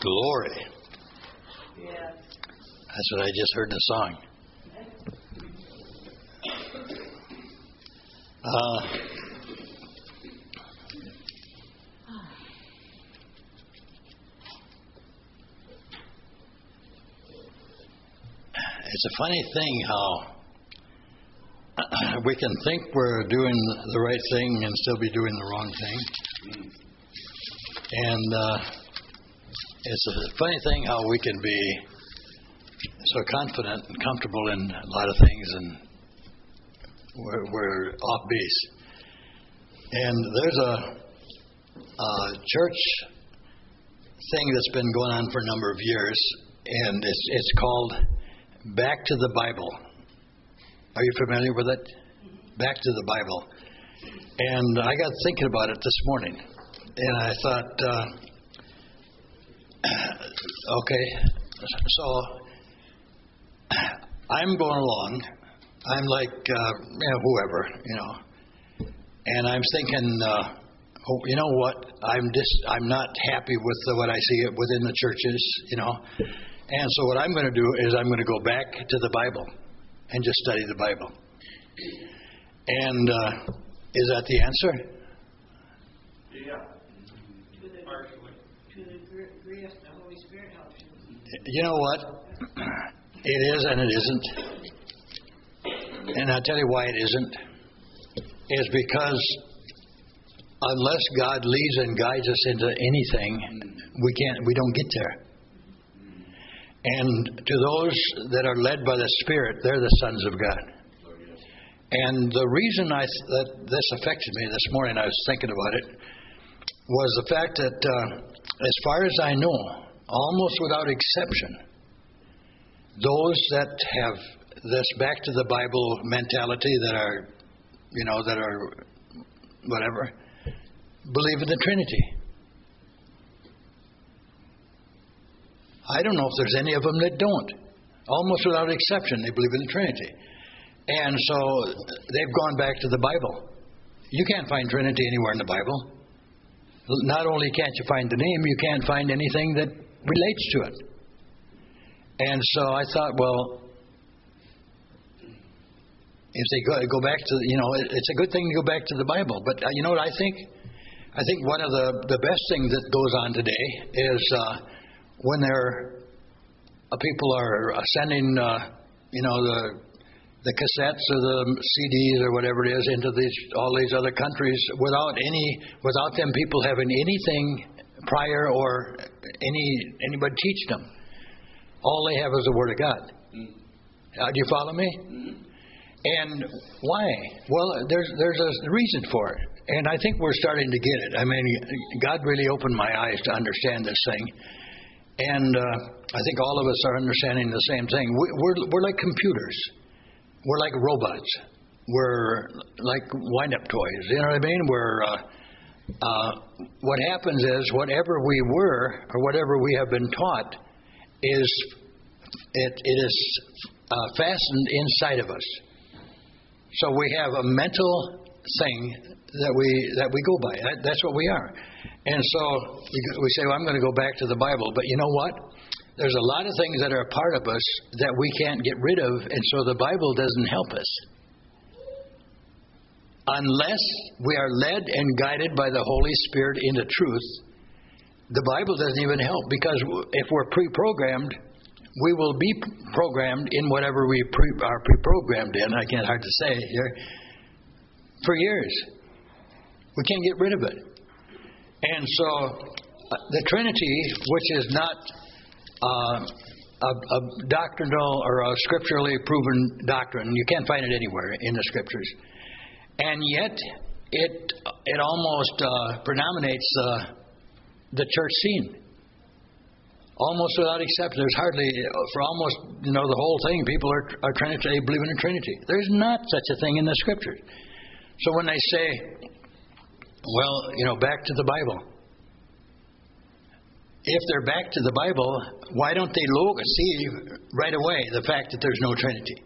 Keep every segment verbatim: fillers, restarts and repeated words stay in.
Glory. Yes. That's what I just heard in the song. Uh, it's a funny thing how we can think we're doing the right thing and still be doing the wrong thing. And uh, it's a funny thing how we can be so confident and comfortable in a lot of things, and we're, we're off base. And there's a, a church thing that's been going on for a number of years, and it's it's called Back to the Bible. Are you familiar with it? Back to the Bible. And I got thinking about it this morning, and I thought, uh, okay, so I'm going along. I'm like, uh, you know, whoever, you know, and I'm thinking, uh, oh, you know what? I'm just, I'm not happy with the, what I see within the churches, you know, and so what I'm going to do is I'm going to go back to the Bible and just study the Bible. And uh, is that the answer? Yeah. To the, Partially. To the degree of the Holy Spirit helps you. You know what? It is and it isn't. And I'll tell you why it isn't. It's because unless God leads and guides us into anything, we can't. We don't get there. And to those that are led by the Spirit, they're the sons of God. And the reason I th- that this affected me this morning, I was thinking about it, was the fact that, uh, as far as I know, almost without exception, those that have this back to the Bible mentality, that are, you know, that are whatever, believe in the Trinity. I don't know if there's any of them that don't. Almost without exception, they believe in the Trinity. And so they've gone back to the Bible. You can't find Trinity anywhere in the Bible. Not only can't you find the name, you can't find anything that relates to it. And so I thought, well, if they go, go back to, you know, it's a good thing to go back to the Bible. But uh, you know what I think? I think one of the, the best things that goes on today is uh, when they're, uh, people are sending, uh, you know, the the cassettes or the C Ds or whatever it is into these all these other countries without any without them people having anything prior or any anybody teach them. All they have is the Word of God. Mm. Uh, do you follow me? Mm. And why? Well, there's there's a reason for it, and I think we're starting to get it. I mean, God really opened my eyes to understand this thing, and uh, I think all of us are understanding the same thing. We, we're we're like computers. We're like robots. We're like wind-up toys. You know what I mean? We're uh, uh, what happens is whatever we were or whatever we have been taught is it it is uh, fastened inside of us. So we have a mental thing that we that we go by. That, that's what we are. And so we, we say, well, I'm going to go back to the Bible. But you know what? There's a lot of things that are a part of us that we can't get rid of, and so the Bible doesn't help us. Unless we are led and guided by the Holy Spirit into truth, the Bible doesn't even help, because if we're pre-programmed, we will be programmed in whatever we pre- are pre-programmed in. I can't hard to say here. For years. We can't get rid of it. And so uh, the Trinity, which is not uh, a, a doctrinal or a scripturally proven doctrine, you can't find it anywhere in the scriptures. And yet it it almost uh, predominates uh, the church scene. Almost without exception. There's hardly, for almost, you know, the whole thing, people are, are Trinity, they believe in a Trinity. There's not such a thing in the Scriptures. So when they say, well, you know, back to the Bible. If they're back to the Bible, why don't they look, see right away the fact that there's no Trinity?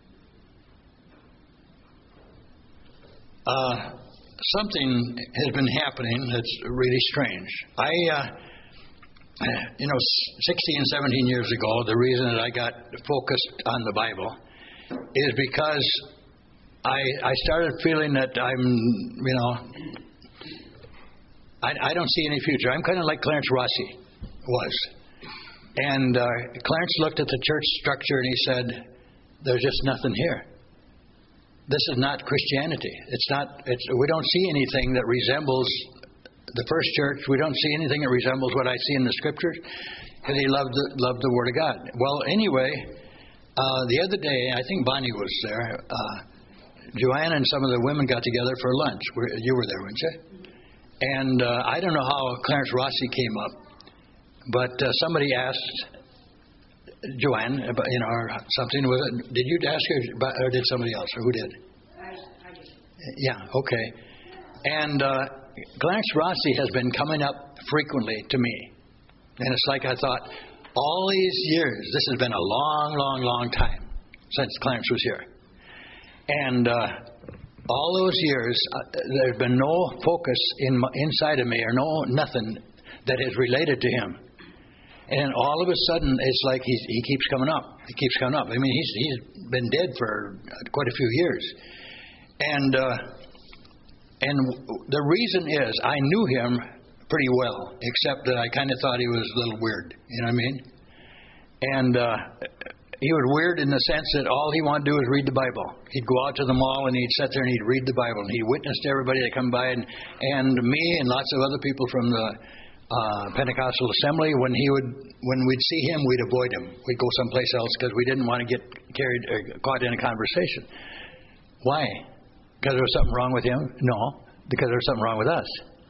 Uh, something has been happening that's really strange. I... Uh, you know, sixteen, seventeen years ago, the reason that I got focused on the Bible is because I, I started feeling that I'm, you know, I, I don't see any future. I'm kind of like Clarence Rossi was. And uh, Clarence looked at the church structure and he said, there's just nothing here. This is not Christianity. It's not, it's, we don't see anything that resembles the first church. We don't see anything that resembles what I see in the scriptures. Because he loved the, loved the Word of God. Well, anyway, uh, the other day, I think Bonnie was there. Uh, Joanne and some of the women got together for lunch. You were there, weren't you? And uh, I don't know how Clarence Rossi came up, but uh, somebody asked Joanne, about, you know, or something. Was it? Did you ask her, or did somebody else, or who did? I, I did. Yeah. Okay. And uh, Clarence Rossi has been coming up frequently to me, and it's like I thought, all these years, this has been a long, long, long time since Clarence was here. And uh, all those years, uh, there's been no focus in my, inside of me, or no nothing that is related to him. And all of a sudden, it's like he's, he keeps coming up. He keeps coming up. I mean, he's he's been dead for quite a few years. And uh, and the reason is, I knew him pretty well, except that I kind of thought he was a little weird. You know what I mean? And uh, he was weird in the sense that all he wanted to do was read the Bible. He'd go out to the mall and he'd sit there and he'd read the Bible. And he'd witness to everybody that come by, and, and me and lots of other people from the uh, Pentecostal Assembly. When he would, when we'd see him, we'd avoid him. We'd go someplace else because we didn't want to get carried or caught in a conversation. Why? Because there was something wrong with him? No, because there was something wrong with us.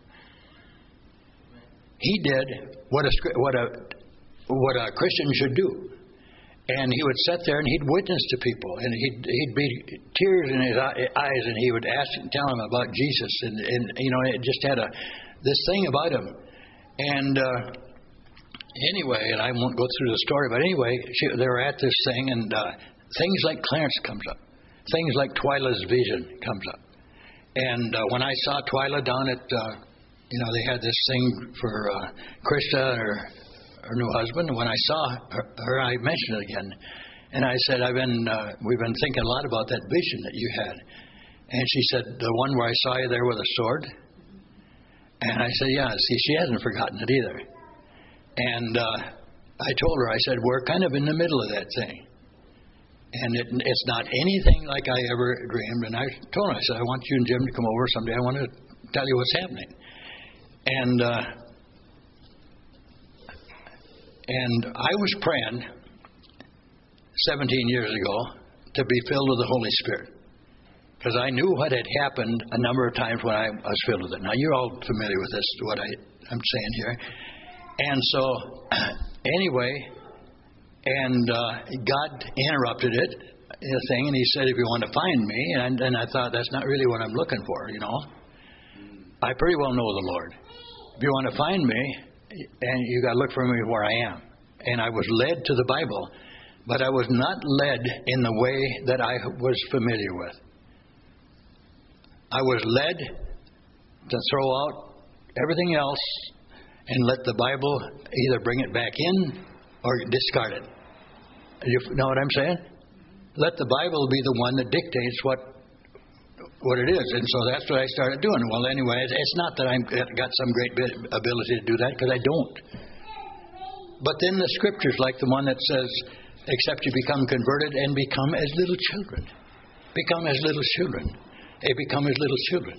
He did what a what a what a Christian should do. And he would sit there and he'd witness to people, and he'd he'd be tears in his eyes, and he would ask and tell them about Jesus, and, and you know, it just had a this thing about him. And uh, anyway, and I won't go through the story, but anyway, she, they were at this thing, and uh, things like Clarence comes up, things like Twyla's vision comes up, and uh, when I saw Twyla down at, uh, you know, they had this thing for uh, Krista, her. her new husband. When I saw her, her, I mentioned it again, and I said, "I've been, uh, we've been thinking a lot about that vision that you had." And she said, "The one where I saw you there with a sword." And I said, "Yeah." See, she hasn't forgotten it either. And uh, I told her, I said, "We're kind of in the middle of that thing, and it, it's not anything like I ever dreamed." And I told her, I said, "I want you and Jim to come over someday. I want to tell you what's happening." And uh, And I was praying seventeen years ago to be filled with the Holy Spirit, because I knew what had happened a number of times when I was filled with it. Now, you're all familiar with this, what I, I'm saying here. And so, anyway, and uh, God interrupted it, the thing, and he said, "If you want to find me," and, and I thought, that's not really what I'm looking for, you know. I pretty well know the Lord. If you want to find me, and you got to look for me where I am. And I was led to the Bible, but I was not led in the way that I was familiar with. I was led to throw out everything else and let the Bible either bring it back in or discard it. You know what I'm saying? Let the Bible be the one that dictates what what it is. And so that's what I started doing. Well, anyway, it's not that I've got some great ability to do that, because I don't. But then the scriptures, like the one that says, "Except you become converted and become as little children." Become as little children. They become as little children.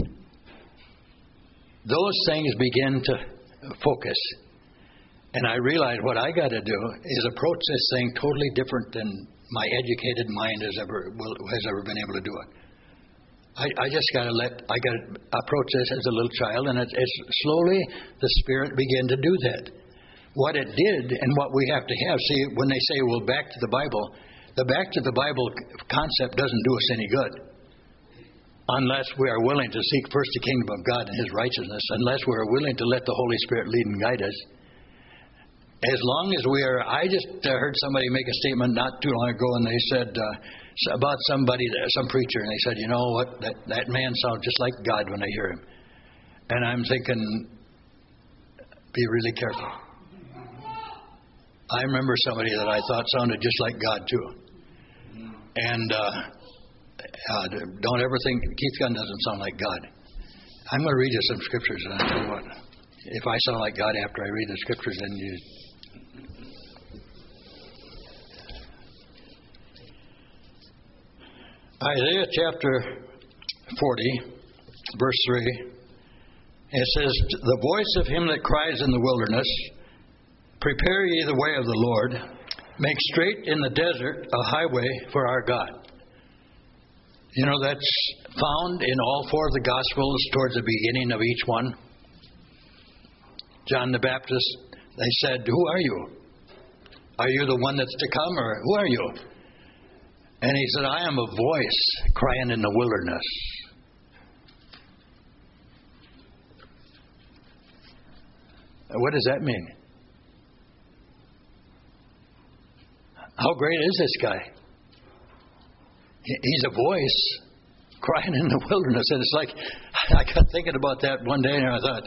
Those things begin to focus. And I realized what I got to do is approach this thing totally different than my educated mind has ever will, has ever been able to do it. I, I just got to let, I got to approach this as a little child, and it's, it's slowly the Spirit began to do that. What it did, and what we have to have, see, when they say, well, back to the Bible, the back to the Bible concept doesn't do us any good unless we are willing to seek first the kingdom of God and His righteousness, unless we are willing to let the Holy Spirit lead and guide us. As long as we are, I just uh, heard somebody make a statement not too long ago, and they said, uh, about somebody, some preacher, and they said, "You know what, that, that man sounds just like God when I hear him." And I'm thinking, be really careful. I remember somebody that I thought sounded just like God too. And uh, uh, don't ever think Keith Gunn doesn't sound like God. I'm going to read you some scriptures, and I'll tell you what. If I sound like God after I read the scriptures, then you. Isaiah chapter forty, verse three. It says, "The voice of him that cries in the wilderness, prepare ye the way of the Lord, make straight in the desert a highway for our God." You know, that's found in all four of the Gospels towards the beginning of each one. John the Baptist, they said, "Who are you? Are you the one that's to come, or who are you?" And he said, "I am a voice crying in the wilderness." What does that mean? How great is this guy? He's a voice crying in the wilderness. And it's like, I got thinking about that one day, and I thought,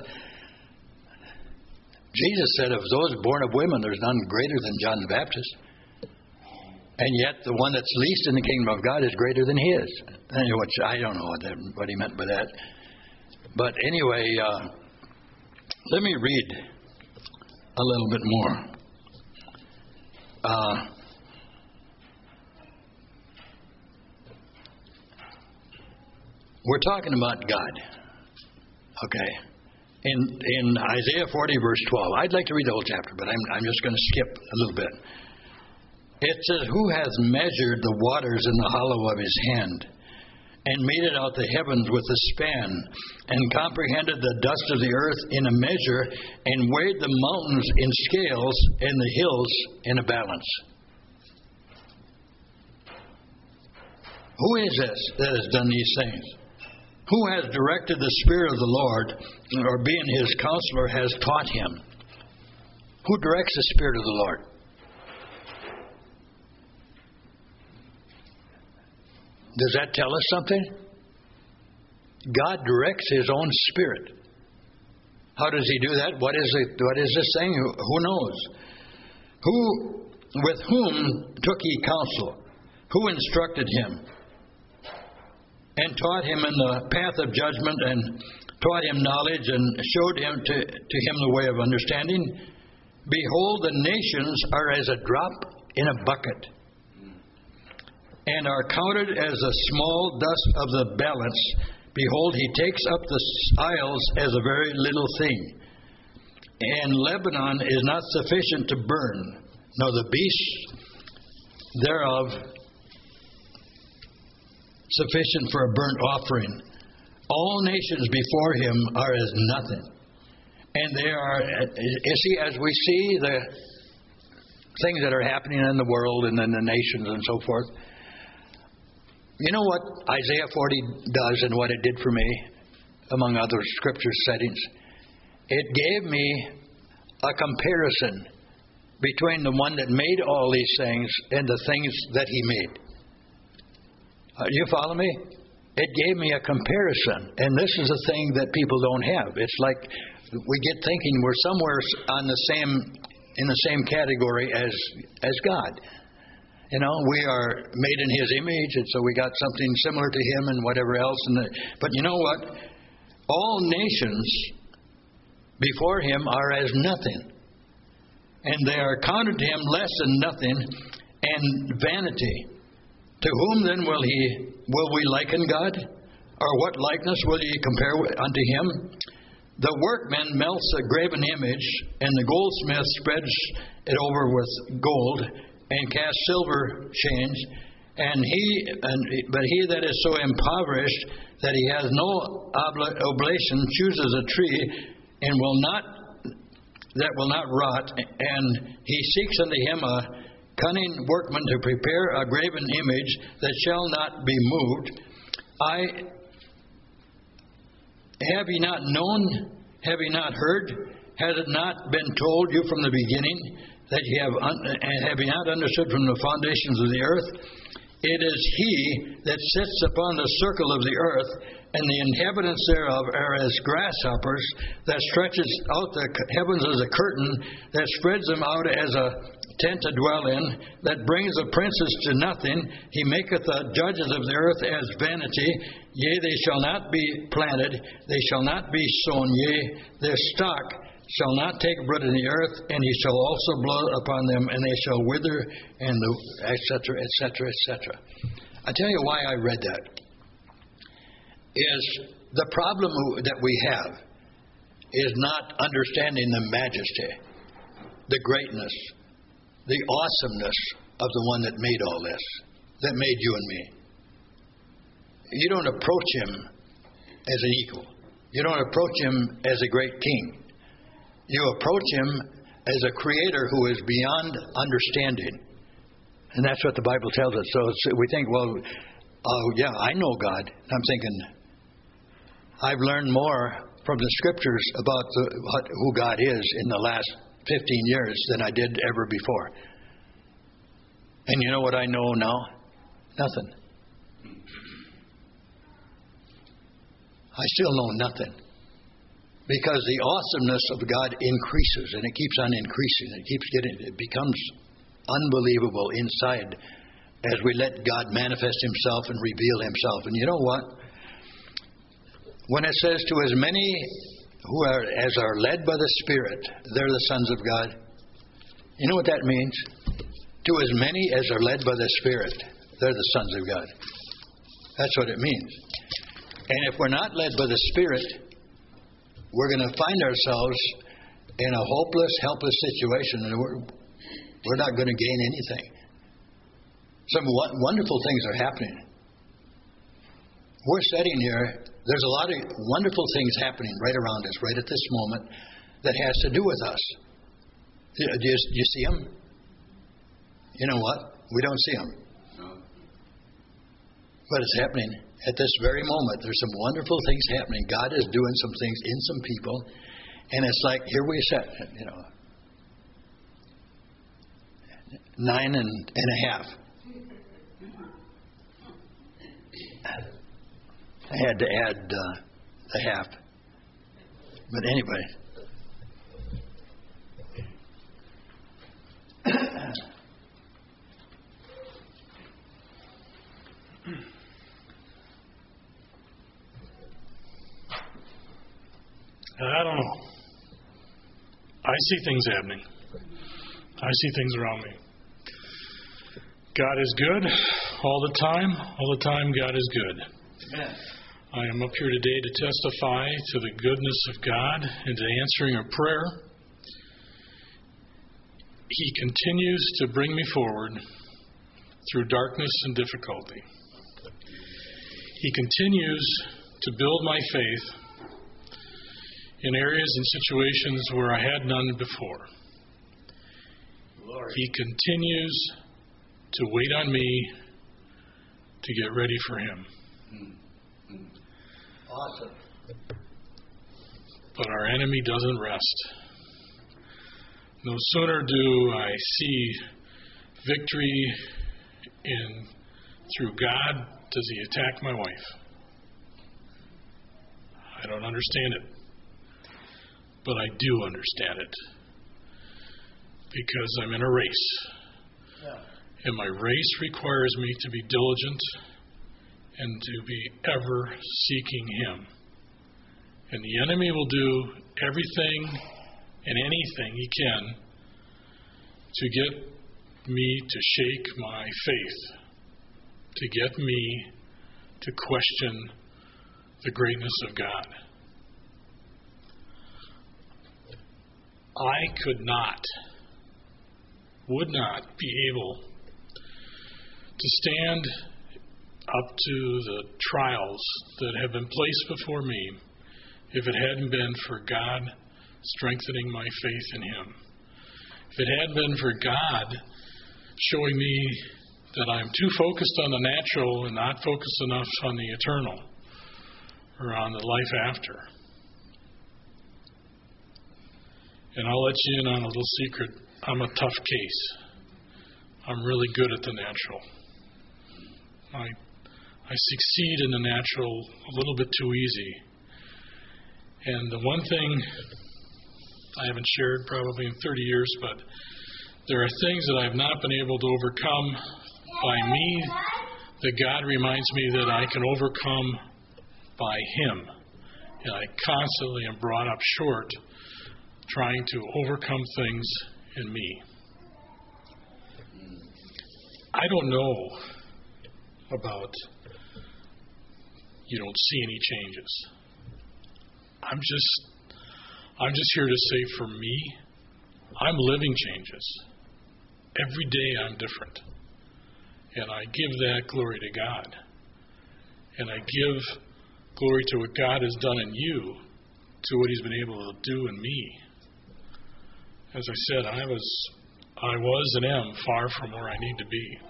Jesus said, of those born of women, there's none greater than John the Baptist. And yet, the one that's least in the kingdom of God is greater than he is. Anyway, which I don't know what, that, what he meant by that. But anyway, uh, let me read a little bit more. Uh, we're talking about God. Okay. In in Isaiah forty, verse twelve. I'd like to read the whole chapter, but I'm, I'm just going to skip a little bit. It says, "Who hath measured the waters in the hollow of his hand, and meted out the heavens with a span, and comprehended the dust of the earth in a measure, and weighed the mountains in scales, and the hills in a balance?" Who is this that has done these things? Who has directed the Spirit of the Lord, or being his counselor, has taught him? Who directs the Spirit of the Lord? Does that tell us something? God directs his own Spirit. How does he do that? What is it? What is this thing? Who, who knows? Who, with whom took he counsel? Who instructed him? And taught him in the path of judgment, and taught him knowledge, and showed him to, to him the way of understanding. Behold, the nations are as a drop in a bucket, and are counted as a small dust of the balance. Behold, he takes up the isles as a very little thing. And Lebanon is not sufficient to burn, nor the beasts thereof sufficient for a burnt offering. All nations before him are as nothing. And they are, you see, as we see the things that are happening in the world and in the nations and so forth, you know what Isaiah forty does and what it did for me, among other scripture settings? It gave me a comparison between the one that made all these things and the things that he made. Uh, you follow me? It gave me a comparison. And this is a thing that people don't have. It's like we get thinking we're somewhere on the same, in the same category as as God. You know, we are made in his image, and so we got something similar to him and whatever else. And the, but you know what? All nations before him are as nothing. And they are counted to him less than nothing and vanity. To whom then will he will we liken God? Or what likeness will ye compare unto him? The workman melts a graven image, and the goldsmith spreads it over with gold, and casts silver chains. And he, and, but he that is so impoverished that he has no obla- oblation chooses a tree, and will not that will not rot, and he seeks unto him a cunning workman to prepare a graven image that shall not be moved. I have ye not known? Have ye not heard? Has it not been told you from the beginning that ye have un- have ye not understood from the foundations of the earth? It is He that sits upon the circle of the earth, and the inhabitants thereof are as grasshoppers, that stretches out the heavens as a curtain, that spreads them out as a tent to dwell in, that brings the princes to nothing. He maketh the judges of the earth as vanity. Yea, they shall not be planted, they shall not be sown. Yea, their stock shall not take root in the earth, and He shall also blow upon them, and they shall wither, and the et cetera, et cetera, et cetera. I tell you why I read that. Is the problem that we have is not understanding the majesty, the greatness, the awesomeness of the one that made all this, that made you and me. You don't approach Him as an equal. You don't approach Him as a great king. You approach Him as a creator who is beyond understanding. And that's what the Bible tells us. So we think, well, oh, yeah, I know God. I'm thinking, I've learned more from the Scriptures about the, what, who God is in the last fifteen years than I did ever before. And you know what I know now? Nothing. I still know nothing. Because the awesomeness of God increases, and it keeps on increasing. It keeps getting, it becomes unbelievable inside as we let God manifest Himself and reveal Himself. And you know what? When it says to as many who are as are led by the Spirit, they're the sons of God. You know what that means? To as many as are led by the Spirit, they're the sons of God. That's what it means. And if we're not led by the Spirit, we're going to find ourselves in a hopeless, helpless situation, and we're, we're not going to gain anything. Some w- wonderful things are happening. We're sitting here. There's a lot of wonderful things happening right around us, right at this moment, that has to do with us. Do you, do you, do you see them? You know what? We don't see them. No. But it's happening at this very moment. There's some wonderful things happening. God is doing some things in some people. And it's like, here we sit, you know, nine and, and a half. I had to add uh, the half. But anyway. I don't know. I see things happening. I see things around me. God is good all the time. All the time, God is good. Amen. I am up here today to testify to the goodness of God and to answering a prayer. He continues to bring me forward through darkness and difficulty. He continues to build my faith in areas and situations where I had none before. Lord. He continues to wait on me to get ready for Him. Awesome. But our enemy doesn't rest. No sooner do I see victory in through God does He attack my wife. I don't understand it. But I do understand it. Because I'm in a race. Yeah. And my race requires me to be diligent and to be ever seeking Him. And the enemy will do everything and anything he can to get me to shake my faith, to get me to question the greatness of God. I could not, would not be able to stand up to the trials that have been placed before me if it hadn't been for God strengthening my faith in Him. If it hadn't been for God showing me that I'm too focused on the natural and not focused enough on the eternal or on the life after. And I'll let you in on a little secret. I'm a tough case. I'm really good at the natural. I, I succeed in the natural a little bit too easy. And the one thing I haven't shared probably in thirty years, but there are things that I've not been able to overcome by me that God reminds me that I can overcome by Him. And I constantly am brought up short trying to overcome things in me. I don't know about you don't see any changes. I'm just I'm just here to say for me, I'm living changes. Every day I'm different. And I give that glory to God. And I give glory to what God has done in you, to what He's been able to do in me. As I said, I was I was and am far from where I need to be.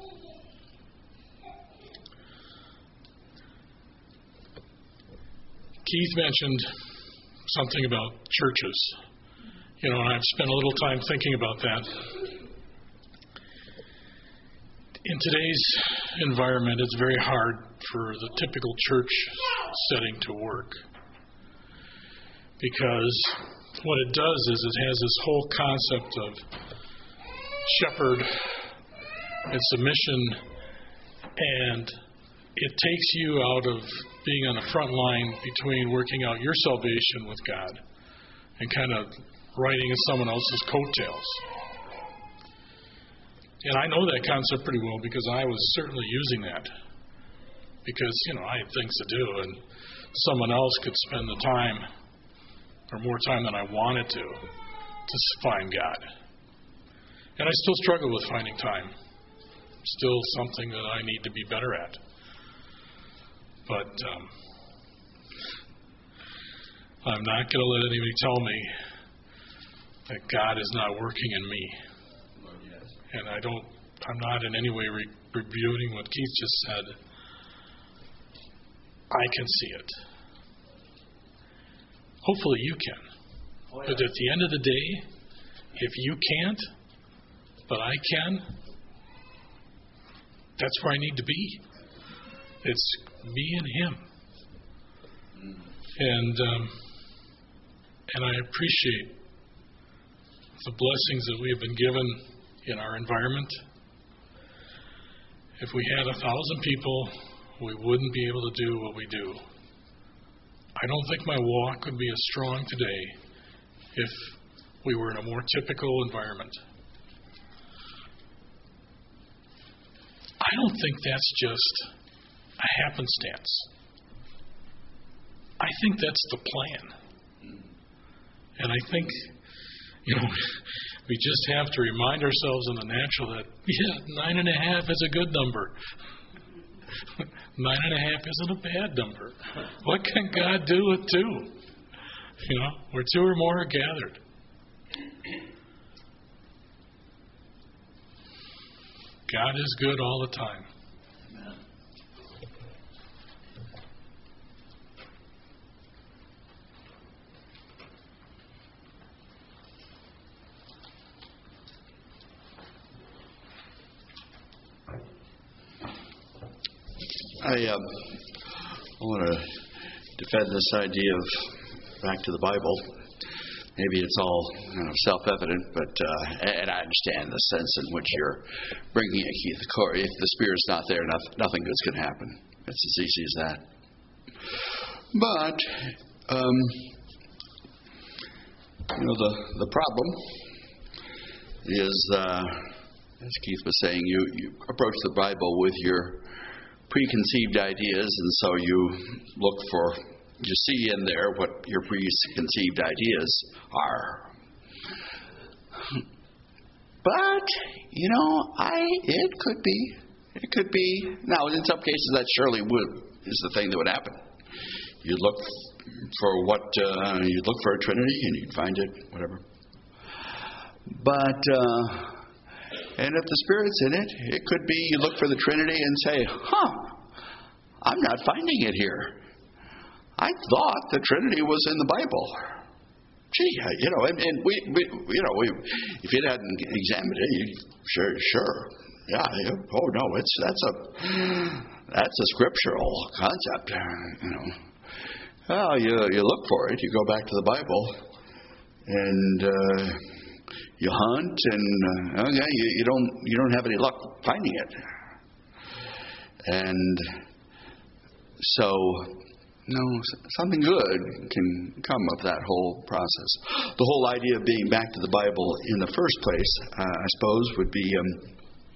Keith mentioned something about churches. You know, and I've spent a little time thinking about that. In today's environment, it's very hard for the typical church setting to work. Because what it does is it has this whole concept of shepherd and submission, and it takes you out of being on the front line between working out your salvation with God and kind of riding in someone else's coattails. And I know that concept pretty well because I was certainly using that. Because, you know, I had things to do and someone else could spend the time or more time than I wanted to to find God. And I still struggle with finding time. Still something that I need to be better at. But um, I'm not going to let anybody tell me that God is not working in me. And I don't, I'm not in any way re- rebuting what Keith just said. I can see it. Hopefully you can. Oh, yeah. But at the end of the day, if you can't, but I can, that's where I need to be. It's me and Him. Mm. And um, and I appreciate the blessings that we have been given in our environment. If we had a thousand people, we wouldn't be able to do what we do. I don't think my walk would be as strong today if we were in a more typical environment. I don't think that's just a happenstance. I think that's the plan. And I think, you know, we just have to remind ourselves in the natural that, yeah, nine and a half is a good number. Nine and a half isn't a bad number. What can God do with two? You know, where two or more are gathered. God is good all the time. I um, want to defend this idea of back to the Bible. Maybe it's all you know, self-evident, but uh, and I understand the sense in which you're bringing it, Keith. If the Spirit's not there, nothing, nothing good's going to happen. It's as easy as that. But um, you know, the the problem is, uh, as Keith was saying, you you approach the Bible with your preconceived ideas, and so you look for, you see in there what your preconceived ideas are. But, you know, I, it could be, it could be, now in some cases that surely would, is the thing that would happen. You'd look for what, uh, you'd look for a Trinity and you'd find it, whatever. But, uh, and if the Spirit's in it, it could be you look for the Trinity and say, huh, I'm not finding it here. I thought the Trinity was in the Bible. Gee, you know, and, and we, we, you know, we, if you hadn't examined it, you, sure, sure, yeah, oh no, it's that's a that's a scriptural concept. You know, well, you you look for it. You go back to the Bible, and uh, you hunt, and uh, okay, you, you don't you don't have any luck finding it, and so. No, something good can come of that whole process. The whole idea of being back to the Bible in the first place, uh, I suppose, would be um,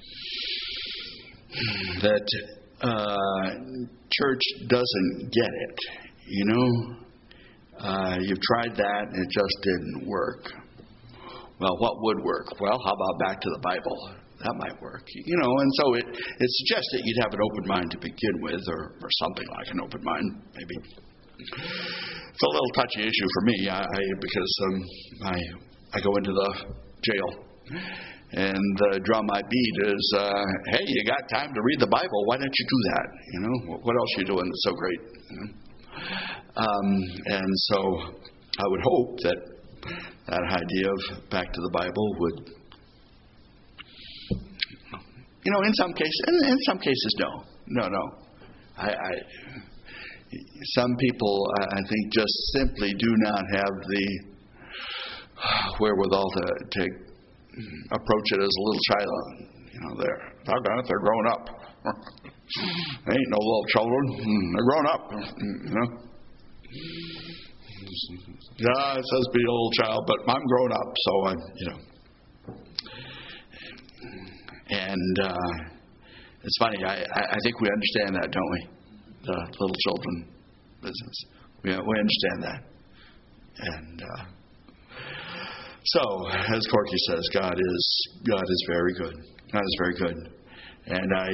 that uh, church doesn't get it. You know, uh, you've tried that and it just didn't work. Well, what would work? Well, how about back to the Bible? That might work. You know, and so it, it suggests that you'd have an open mind to begin with, or, or something like an open mind, maybe. It's a little touchy issue for me, I, I, because um, I I go into the jail, and the drum I beat is, uh, hey, you got time to read the Bible, why don't you do that? You know, what else are you doing that's so great? You know? um, and so I would hope that that idea of back to the Bible would, you know, in some cases, in, in some cases, no, no, no. I, I, some people, I think, just simply do not have the wherewithal to, to approach it as a little child. You know, they're doggone it, they're grown up. They ain't no little children. They're grown up. You know. Yeah, it says be a little child, but I'm grown up, so I'm, you know. And uh, it's funny, I, I think we understand that, don't we? The little children business. We, we understand that. And uh, so, as Corky says, God is God is very good. God is very good. And I,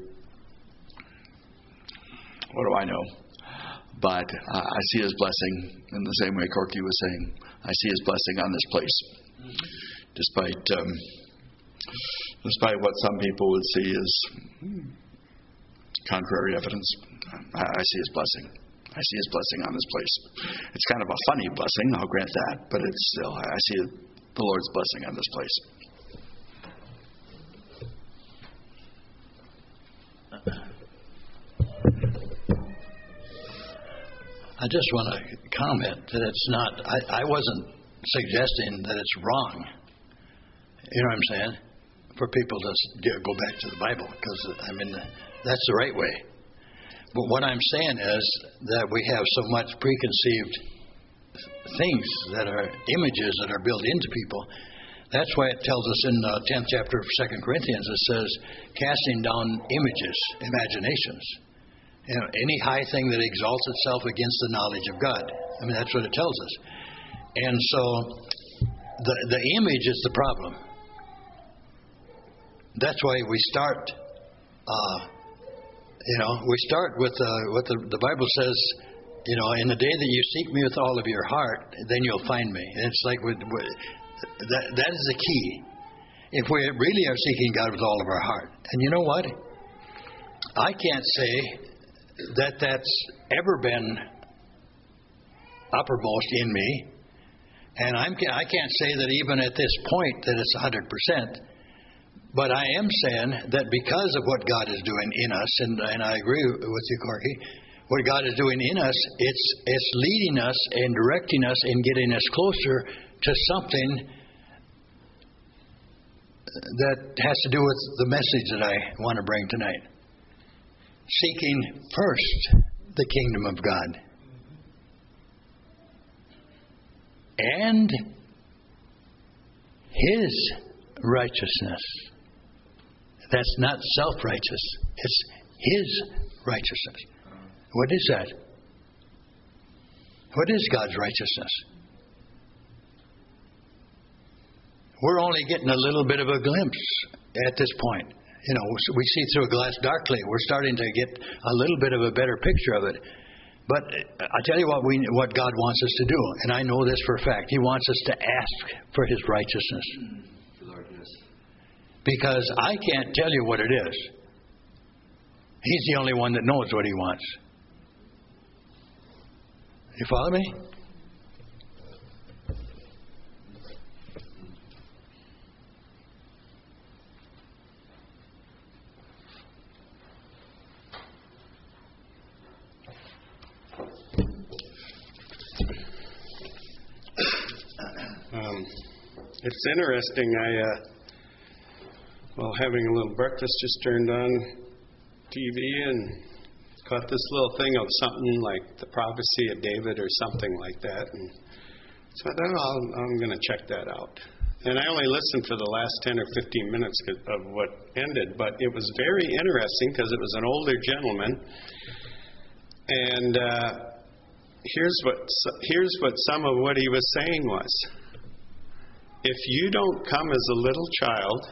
what do I know? But uh, I see His blessing in the same way Corky was saying. I see His blessing on this place. Despite... Um, Despite what some people would see as contrary evidence, I, I see His blessing. I see His blessing on this place. It's kind of a funny blessing, I'll grant that, but it's still, I see the Lord's blessing on this place. I just want to comment that it's not, I, I wasn't suggesting that it's wrong. You know what I'm saying? For people to go back to the Bible, because, I mean, that's the right way. But what I'm saying is that we have so much preconceived things that are images that are built into people. That's why it tells us in the tenth chapter of Second Corinthians, it says, casting down images, imaginations. You know, any high thing that exalts itself against the knowledge of God. I mean, that's what it tells us. And so the the image is the problem. That's why we start, uh, you know, we start with uh, what the, the Bible says, you know, in the day that you seek me with all of your heart, then you'll find me. And it's like, with, with, that, that is the key. If we really are seeking God with all of our heart. And you know what? I can't say that that's ever been uppermost in me. And I'm, I can't say that even at this point that it's one hundred percent. But I am saying that because of what God is doing in us, and, and I agree with you, Corky, what God is doing in us, it's it's leading us and directing us and getting us closer to something that has to do with the message that I want to bring tonight. Seeking first the kingdom of God. And His righteousness. That's not self-righteous. It's His righteousness. What is that? What is God's righteousness? We're only getting a little bit of a glimpse at this point. You know, we see through a glass darkly. We're starting to get a little bit of a better picture of it. But I tell you what we what God wants us to do, and I know this for a fact. He wants us to ask for His righteousness. Because I can't tell you what it is. He's the only one that knows what He wants. You follow me? It's interesting. I, uh, while having a little breakfast, just turned on T V and caught this little thing of something like the prophecy of David or something like that. And so I thought, oh, I'm going to check that out. And I only listened for the last ten or fifteen minutes of what ended, but it was very interesting because it was an older gentleman. And uh, here's what here's what some of what he was saying was: if you don't come as a little child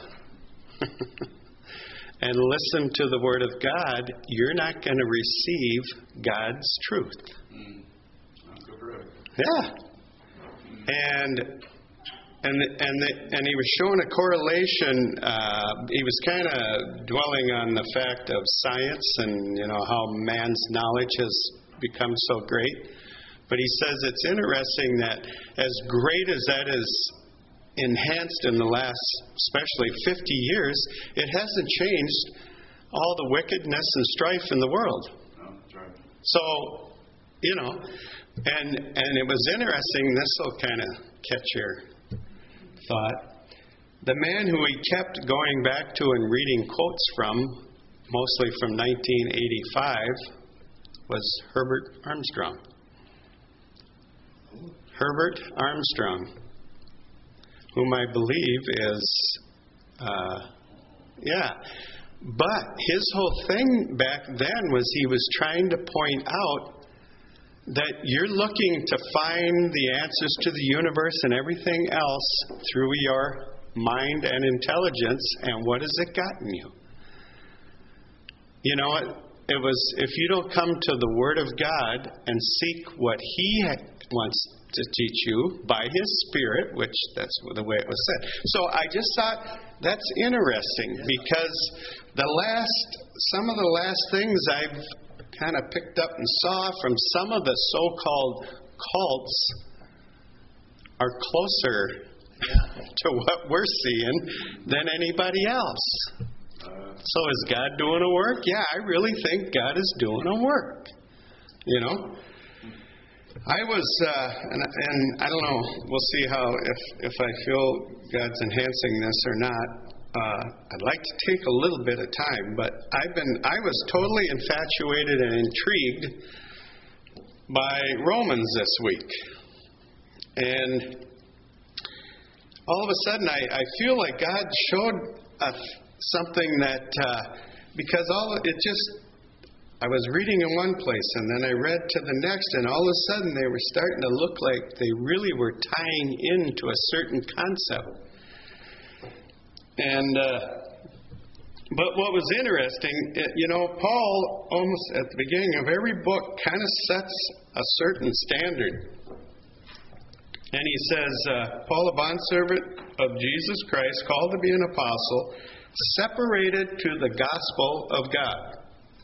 and listen to the Word of God, you're not going to receive God's truth. Mm. That's correct. Yeah. And and and the, and he was showing a correlation. Uh, he was kind of dwelling on the fact of science and, you know, how man's knowledge has become so great. But he says it's interesting that as great as that is enhanced in the last, especially fifty years, it hasn't changed all the wickedness and strife in the world. No, that's right. So, you know, and and it was interesting. This will kind of catch your thought. The man who he kept going back to and reading quotes from, mostly from nineteen eighty-five, was Herbert Armstrong. Herbert Armstrong, whom I believe is, uh, yeah. But his whole thing back then was he was trying to point out that you're looking to find the answers to the universe and everything else through your mind and intelligence, and what has it gotten you? You know, it, it was, if you don't come to the Word of God and seek what He wants to teach you by His Spirit, which that's the way it was said. So I just thought that's interesting, because the last, some of the last things I've kind of picked up and saw from some of the so-called cults are closer to what we're seeing than anybody else. So is God doing a work? Yeah, I really think God is doing a work. You know? I was, uh, and, and I don't know, we'll see how, if, if I feel God's enhancing this or not. Uh, I'd like to take a little bit of time, but I've been, I was totally infatuated and intrigued by Romans this week. And all of a sudden, I, I feel like God showed us something that, uh, because all it just, I was reading in one place, and then I read to the next, and all of a sudden they were starting to look like they really were tying into a certain concept. And, uh, but what was interesting, it, you know, Paul, almost at the beginning of every book, kind of sets a certain standard. And he says, uh, Paul, a bondservant of Jesus Christ, called to be an apostle, separated to the gospel of God,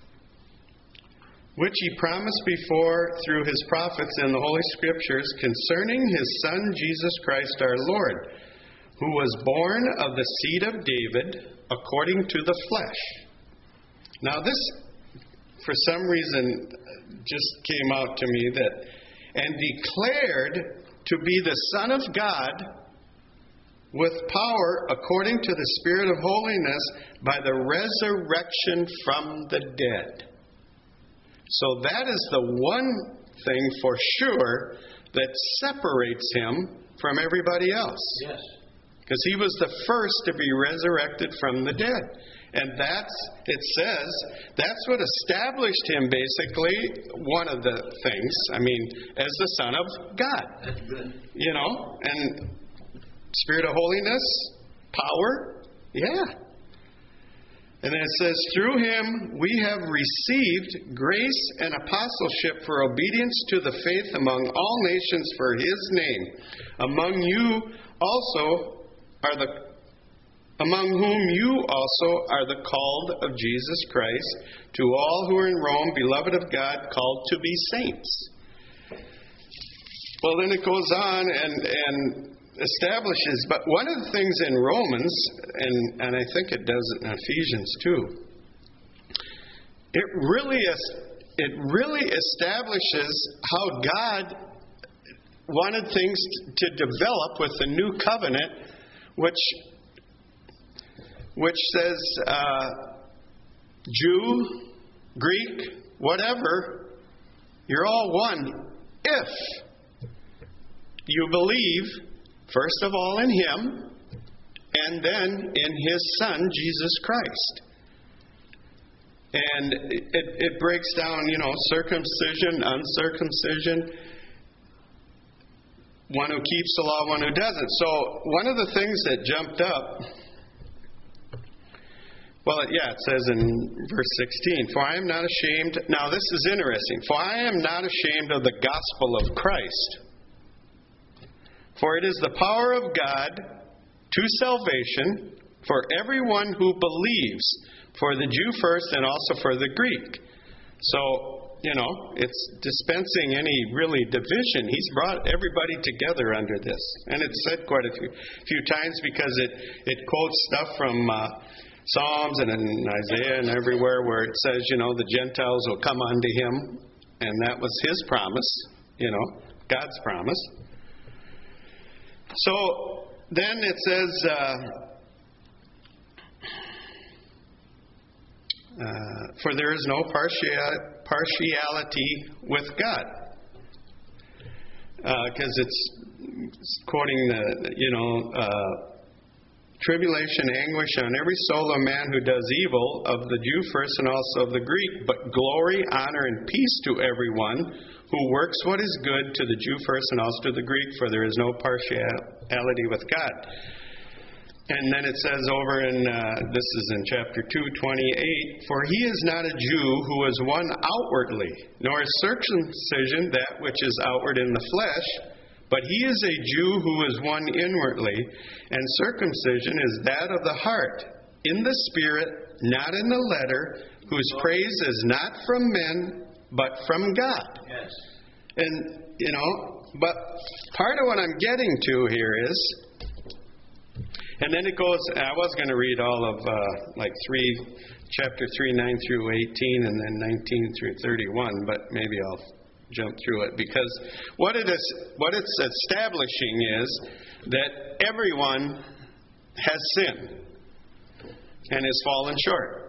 which he promised before through his prophets in the Holy Scriptures concerning his Son, Jesus Christ our Lord, who was born of the seed of David according to the flesh. Now this, for some reason, just came out to me that, and declared to be the Son of God with power according to the Spirit of holiness by the resurrection from the dead. So that is the one thing for sure that separates him from everybody else. Yes. Because he was the first to be resurrected from the dead. And that's, it says, that's what established him basically, one of the things, I mean, as the Son of God. That's good. You know, and Spirit of holiness, power, yeah. And then it says, through him we have received grace and apostleship for obedience to the faith among all nations for his name. Among you also are the, among whom you also are the called of Jesus Christ, to all who are in Rome, beloved of God, called to be saints. Well, then it goes on and, and establishes, but one of the things in Romans, and, and I think it does it in Ephesians too, it really is, it really establishes how God wanted things to develop with the new covenant which which says uh, Jew, Greek, whatever, you're all one if you believe, first of all, in Him, and then in His Son, Jesus Christ. And it, it breaks down, you know, circumcision, uncircumcision, one who keeps the law, one who doesn't. So one of the things that jumped up, well, yeah, it says in verse sixteen, for I am not ashamed. Now, this is interesting. For I am not ashamed of the gospel of Christ. For it is the power of God to salvation for everyone who believes, for the Jew first and also for the Greek. So, you know, it's dispensing any really division. He's brought everybody together under this. And it's said quite a few, few times because it, it quotes stuff from uh, Psalms and in Isaiah and everywhere where it says, you know, the Gentiles will come unto Him. And that was His promise, you know, God's promise. So then it says, uh, uh, for there is no partia- partiality with God. Because uh, it's, it's quoting the, you know, uh, tribulation, anguish on every soul of man who does evil, of the Jew first and also of the Greek, but glory, honor, and peace to everyone who works what is good, to the Jew first and also to the Greek, for there is no partiality with God. And then it says over in, uh, this is in chapter two, twenty-eight, for he is not a Jew who is one outwardly, nor is circumcision that which is outward in the flesh, but he is a Jew who is one inwardly, and circumcision is that of the heart, in the spirit, not in the letter, whose praise is not from men, but from God. Yes. And, you know, but part of what I'm getting to here is, and then it goes, I was going to read all of uh, like three, chapter three, nine through eighteen, and then nineteen through thirty-one, but maybe I'll jump through it, because what it is, what it's establishing is that everyone has sinned and has fallen short.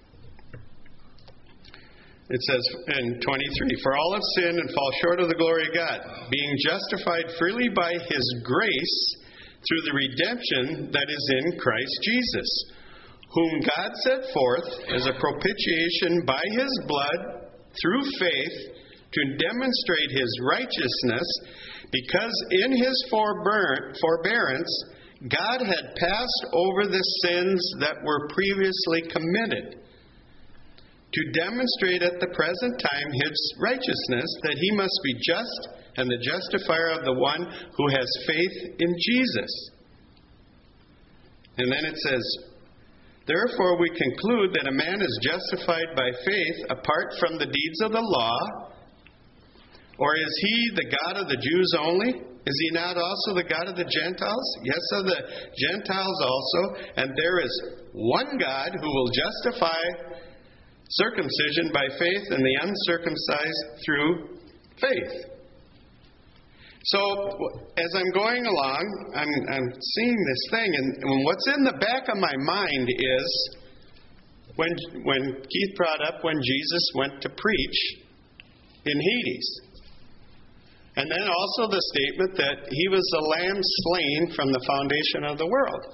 It says in twenty-three, for all have sinned and fall short of the glory of God, being justified freely by His grace through the redemption that is in Christ Jesus, whom God set forth as a propitiation by His blood through faith to demonstrate His righteousness, because in His forbearance God had passed over the sins that were previously committed, to demonstrate at the present time His righteousness, that He must be just and the justifier of the one who has faith in Jesus. And then it says, therefore we conclude that a man is justified by faith apart from the deeds of the law. Or is He the God of the Jews only? Is He not also the God of the Gentiles? Yes, of the Gentiles also. And there is one God who will justify circumcision by faith and the uncircumcised through faith. So, as I'm going along, I'm, I'm seeing this thing, and, and what's in the back of my mind is when, when Keith brought up when Jesus went to preach in Hades. And then also the statement that He was the Lamb slain from the foundation of the world.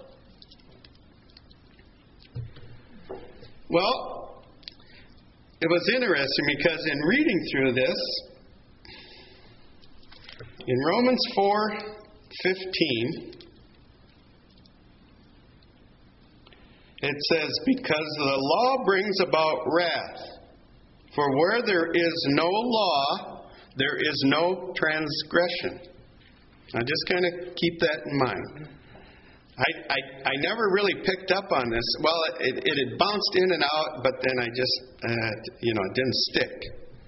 Well, it was interesting because in reading through this, in Romans four fifteen, it says, because the law brings about wrath, for where there is no law, there is no transgression. Now just kind of keep that in mind. I, I, I never really picked up on this. Well, it, it had bounced in and out, but then I just, uh, you know, it didn't stick.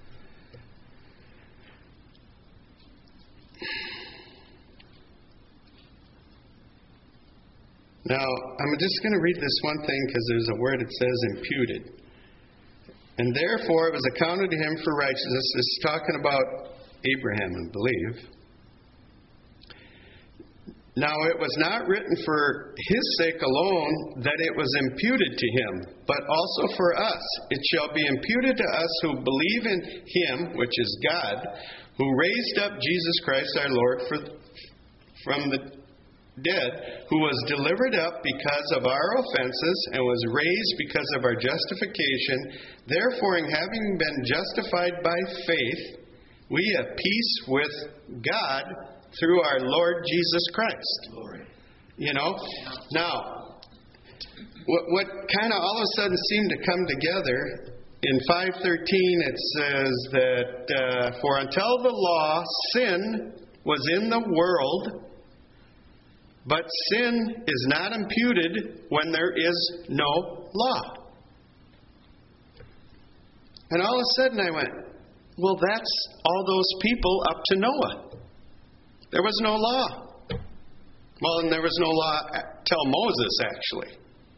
Now, I'm just going to read this one thing because there's a word it says imputed. And therefore it was accounted to him for righteousness. This is talking about Abraham, I believe. Now it was not written for his sake alone that it was imputed to him, but also for us. It shall be imputed to us who believe in him, which is God, who raised up Jesus Christ our Lord for, from the dead, who was delivered up because of our offenses and was raised because of our justification. Therefore, in having been justified by faith, we have peace with God through our Lord Jesus Christ. Glory. You know? Now, what, what kind of all of a sudden seemed to come together, in five thirteen it says that, uh, for until the law, sin was in the world, but sin is not imputed when there is no law. And all of a sudden I went, well, that's all those people up to Noah. There was no law. Well, and there was no law till Moses, actually.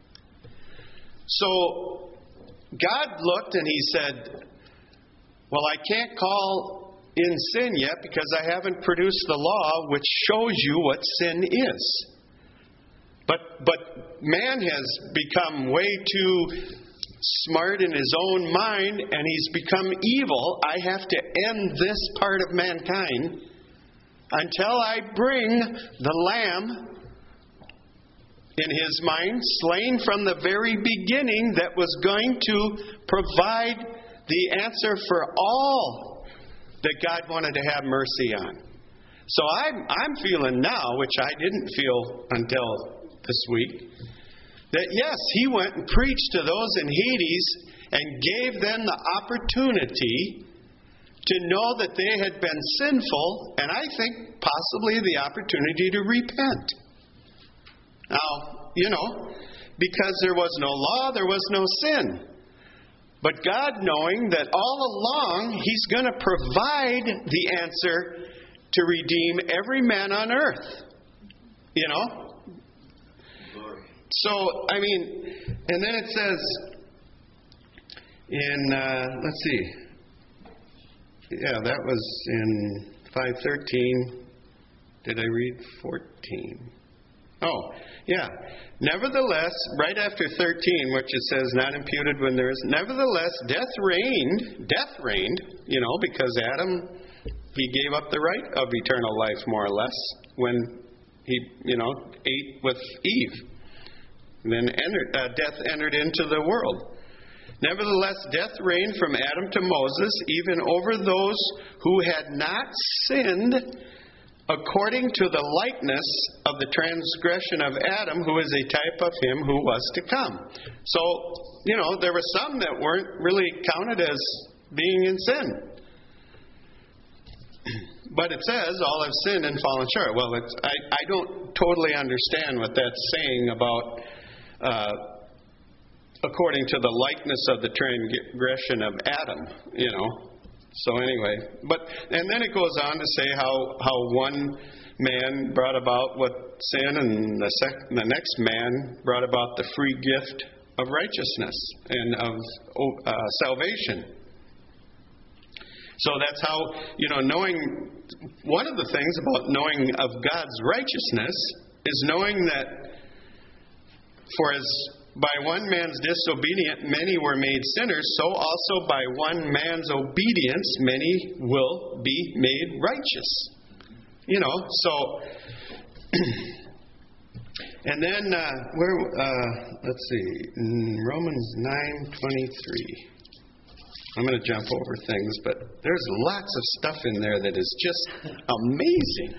So God looked and he said, well, I can't call in sin yet because I haven't produced the law which shows you what sin is. But but man has become way too smart in his own mind, and he's become evil. I have to end this part of mankind until I bring the Lamb in his mind, slain from the very beginning, that was going to provide the answer for all that God wanted to have mercy on. So I'm, I'm feeling now, which I didn't feel until this week, that yes, he went and preached to those in Hades and gave them the opportunity to know that they had been sinful, and I think possibly the opportunity to repent. Now, you know, because there was no law, there was no sin. But God, knowing that all along He's going to provide the answer to redeem every man on earth. You know? So, I mean, and then it says in, uh, let's see. Yeah, that was in five thirteen. Did I read fourteen? Oh, yeah. Nevertheless, right after thirteen, which it says, not imputed when there is, nevertheless, death reigned, death reigned, you know, because Adam, he gave up the right of eternal life, more or less, when he, you know, ate with Eve. And then entered, uh, death entered into the world. Nevertheless, death reigned from Adam to Moses, even over those who had not sinned, according to the likeness of the transgression of Adam, who is a type of him who was to come. So, you know, there were some that weren't really counted as being in sin. But it says, all have sinned and fallen short. Well, it's, I, I don't totally understand what that's saying about uh, according to the likeness of the transgression of Adam, you know. So anyway, but and then it goes on to say how, how one man brought about what sin, and the, sec, the next man brought about the free gift of righteousness and of uh, salvation. So that's how, you know, knowing, one of the things about knowing of God's righteousness is knowing that for as by one man's disobedience many were made sinners, so also by one man's obedience many will be made righteous. You know, so, and then, uh, where, uh, let's see, in Romans nine twenty-three. I'm going to jump over things, but there's lots of stuff in there that is just amazing.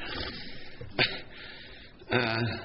uh,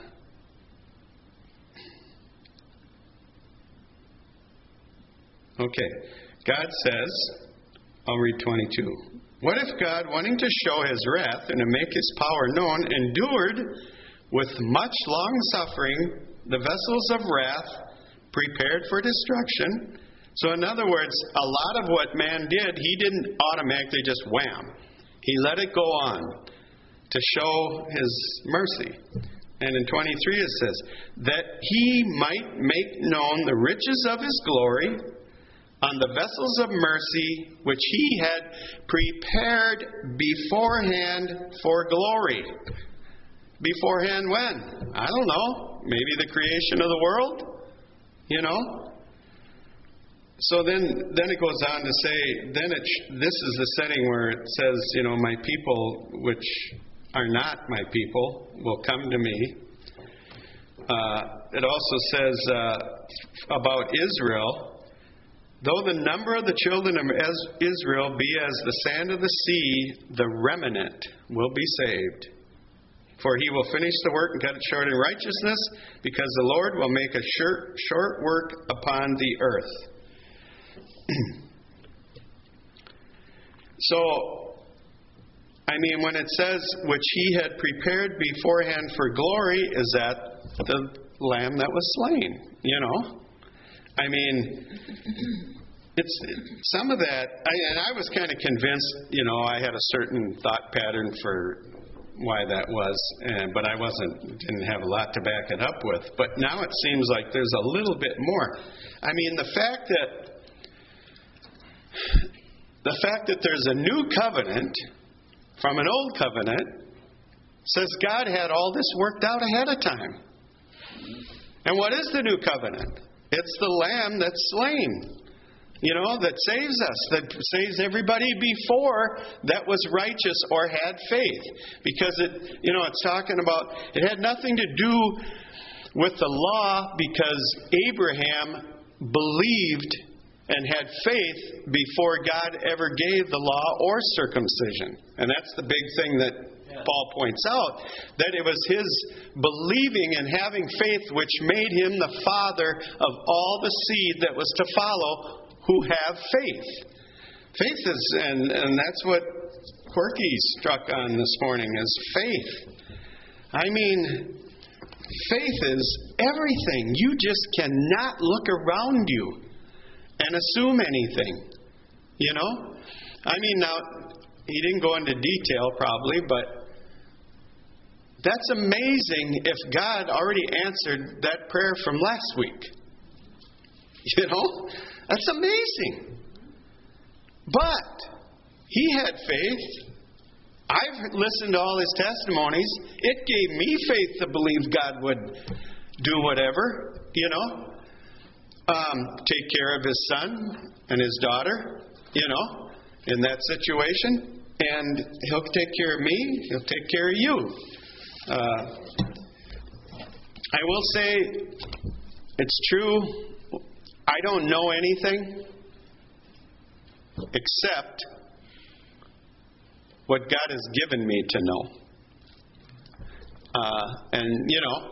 Okay, God says, I'll read twenty-two. What if God, wanting to show His wrath and to make His power known, endured with much long suffering the vessels of wrath prepared for destruction? So in other words, a lot of what man did, he didn't automatically just wham. He let it go on to show His mercy. And in twenty-three it says, that He might make known the riches of His glory on the vessels of mercy, which He had prepared beforehand for glory. beforehand when? I don't know. Maybe the creation of the world? You know? So then, then it goes on to say, then it, this is the setting where it says, you know, my people which are not my people will come to me. Uh, it also says uh, about Israel, though the number of the children of Israel be as the sand of the sea, the remnant will be saved. For he will finish the work and cut it short in righteousness, because the Lord will make a short, short work upon the earth. So, I mean, when it says, which he had prepared beforehand for glory, is that the lamb that was slain, you know? I mean, it's some of that, I, and I was kind of convinced, you know, I had a certain thought pattern for why that was, and, but I wasn't, didn't have a lot to back it up with. But now it seems like there's a little bit more. I mean, the fact that The fact that there's a new covenant from an old covenant says God had all this worked out ahead of time. And what is the new covenant? It's the lamb that's slain, you know, that saves us, that saves everybody before that was righteous or had faith. Because it, you know, it's talking about, it had nothing to do with the law, because Abraham believed and had faith before God ever gave the law or circumcision. And that's the big thing that yeah. Paul points out, that it was his believing and having faith which made him the father of all the seed that was to follow who have faith. Faith is, and, and that's what Quirky struck on this morning, is faith. I mean, faith is everything. You just cannot look around you and assume anything, you know? I mean, now, he didn't go into detail probably, but that's amazing if God already answered that prayer from last week. You know? That's amazing. But he had faith. I've listened to all his testimonies. It gave me faith to believe God would do whatever, you know? Um, take care of his son and his daughter, you know, in that situation. And he'll take care of me. He'll take care of you. Uh, I will say, it's true, I don't know anything except what God has given me to know. Uh, and, you know,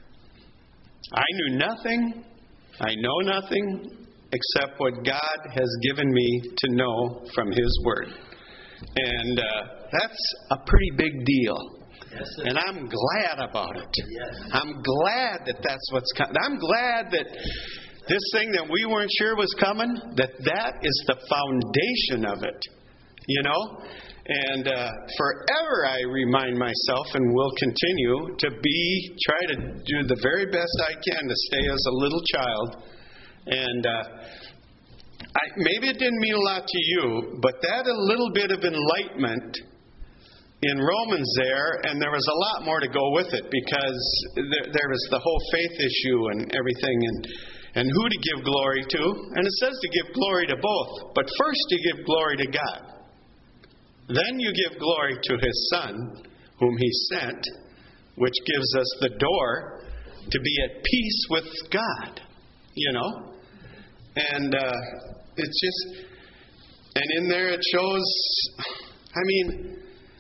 I knew nothing. I know nothing except what God has given me to know from his word. And uh, that's a pretty big deal. Yes, and I'm glad about it. Yes. I'm glad that that's what's coming. I'm glad that this thing that we weren't sure was coming, that that is the foundation of it. You know? And uh, forever I remind myself, and will continue to be, try to do the very best I can to stay as a little child. And uh, I, maybe it didn't mean a lot to you, but that a little bit of enlightenment in Romans there, and there was a lot more to go with it, because there, there was the whole faith issue and everything, and, and who to give glory to. And it says to give glory to both, but first to give glory to God. Then you give glory to his Son, whom he sent, which gives us the door to be at peace with God, you know. And uh, it's just, and in there it shows, I mean,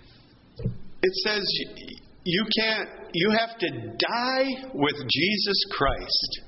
it says you can't, you have to die with Jesus Christ.